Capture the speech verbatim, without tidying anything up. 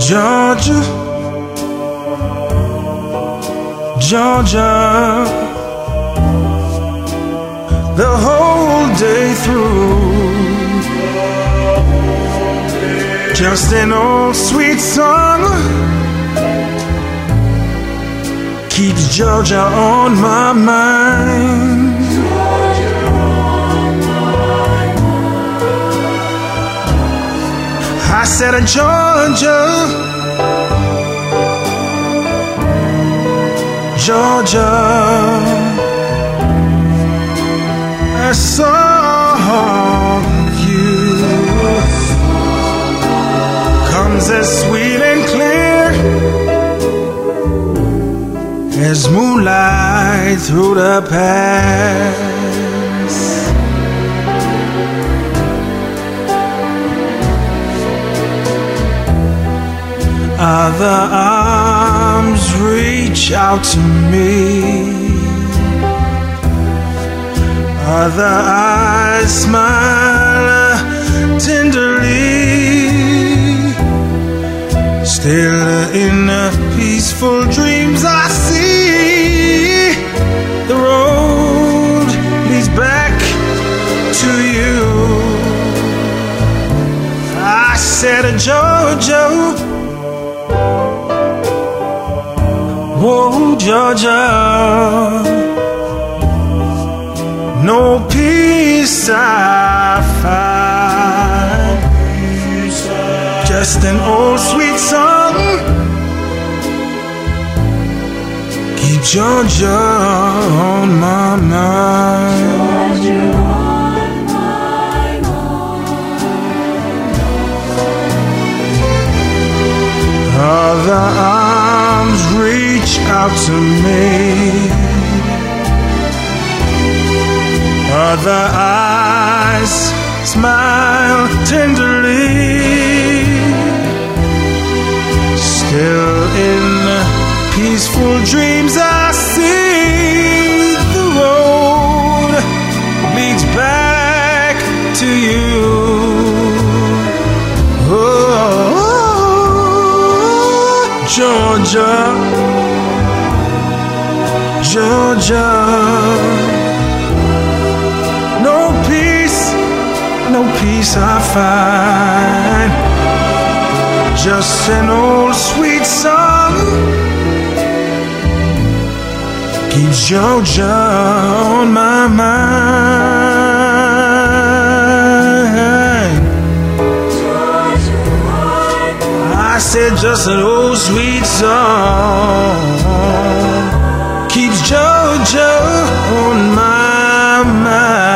Georgia, Georgia, the whole day through. Just an old sweet song keeps Georgia on my mind. I said, Georgia, Georgia, I saw you. Comes as sweet and clear as moonlight through the past. Other arms reach out to me, other eyes smile tenderly. Still in the peaceful dreams I see, the road leads back to you. I said, Georgia, oh, Georgia, no peace I find, just an old sweet song keep Georgia on my mind. Georgia on my mind. Other arms reach out to me, other eyes smile tenderly. Still in peaceful dreams I see, the road leads back to you. Oh, Georgia, Georgia, no peace, no peace I find, just an old sweet song keeps Georgia on my mind. I said just an old sweet song keeps Georgia on my mind.